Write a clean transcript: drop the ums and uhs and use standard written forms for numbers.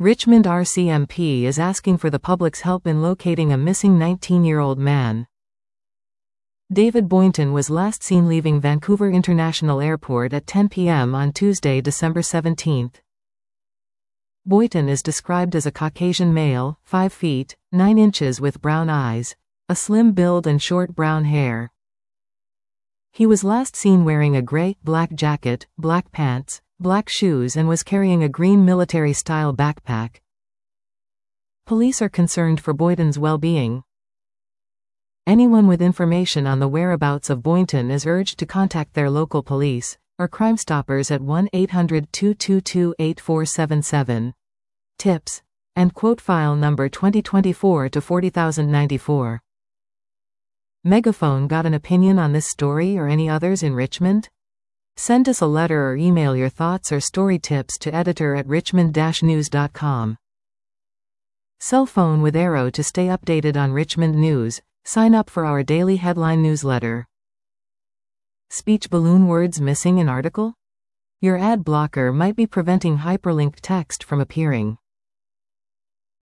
Richmond RCMP is asking for the public's help in locating a missing 19-year-old man. David Boynton was last seen leaving Vancouver International Airport at 10 p.m. on Tuesday, December 17. Boynton is described as a Caucasian male, 5 feet, 9 inches with brown eyes, a slim build and short brown hair. He was last seen wearing a gray-black jacket, black pants, black shoes and was carrying a green military-style backpack. Police are concerned for Boynton's well-being. Anyone with information on the whereabouts of Boynton is urged to contact their local police or Crime Stoppers at 1-800-222-8477. Tips and quote file number 2024-40094. Megaphone got an opinion on this story or any others in Richmond? Send us a letter or email your thoughts or story tips to editor@richmond-news.com. Cell phone with Arrow to stay updated on Richmond news. Sign up for our daily headline newsletter. Speech balloon words missing in article? Your ad blocker might be preventing hyperlinked text from appearing.